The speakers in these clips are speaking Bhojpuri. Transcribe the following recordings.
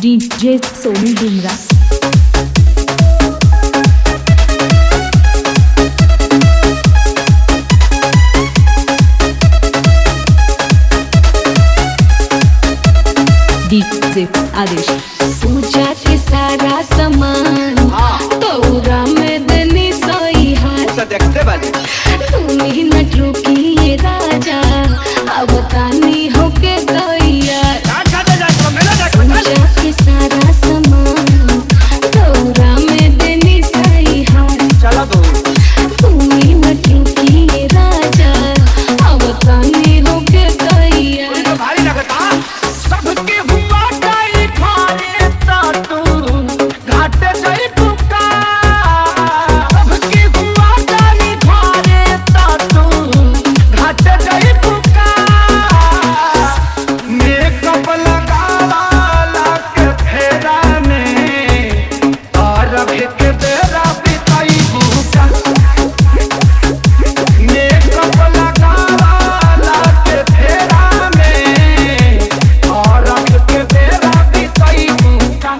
DJ Sonu Dumra. DJ आदेश। पूजा के सारा सामान तोरा में देनी सोई हाथ देखते बानी तुम्ही न रुकी राजा अब तानी होके तैयार पूजा के सारा सामान तोरा में देनी सोई हाथ चला दो तुम्ही न रुकी राजा अब तानी होके तैयार भारी लगता सबके हुआ काई खाने ता तू घाटे जाई पुका सबके हुआ काई खाने ता तू घाटे जाई पुका मेकअप लगाला के फेरा में और के बेरा बिताई बुका मेकअप लगाला के फेरा में और के बेरा बिताई बुका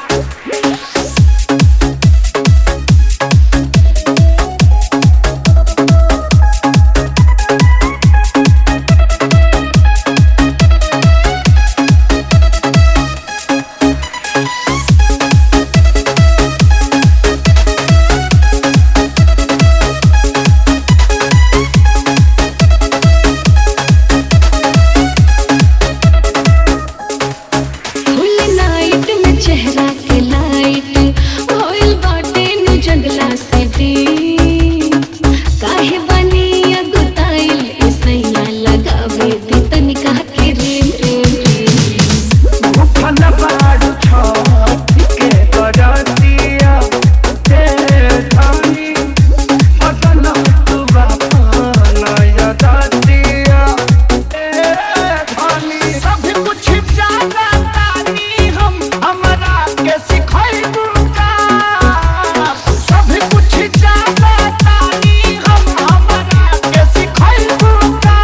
फुल नाइट में चेहरा के लाइट होइल बाटे नु जंगला से दी काहे बनी अगुताइल इसैया लगावे दी तनिका के रेम रेम फन बाड़ू छत के बरतिया तेरे धानी फसन तू बापन यदतिया तेरे धानी सब कुछ जाना तानी हम हमरा के सिखाइबू का सब कुछ जाना तानी हम हमरा के सिखाइबू का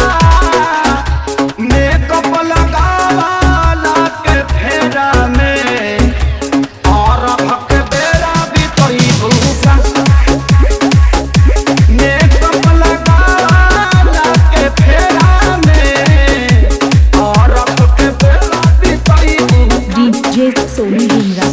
मेकअप लगावाला के फेरा में और भक बेरा भी कोई भूखा मेकअप लगावाला के फेरा में और भक बेरा भी कोई भूखा DJ Sonu Dumra.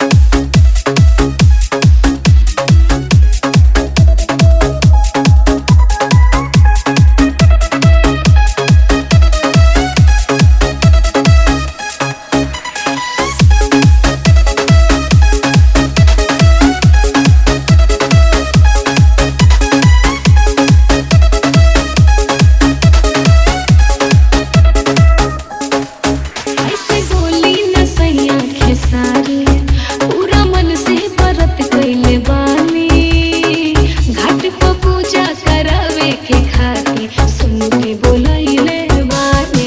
ऐसे बोली न सैया के सारे पूरा मन से व्रत कइले बानी घाट पर पूजा करावे के खातिर सुन के बोलैले बानी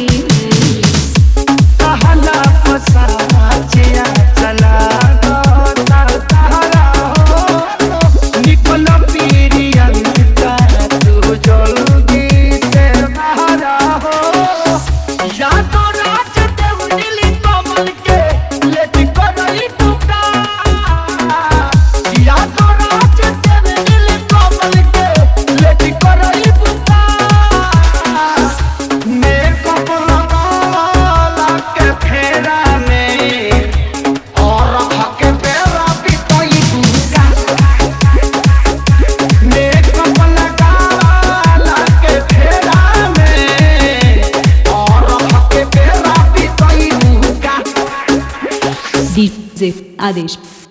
कहला पसाचिया चला गोता तारा हो निकल पीरियन का तू जल्दी से बाहर हो या तो राज देव नीली कमल के लेट करई टुका या तो राज देव नीली कमल के लेट करई टुका मेकअप लगाला के फेरा में और के बेरा बिताई बुका मेकअप लगाला के फेरा में और के बेरा बिताई बुका DJ आदेश।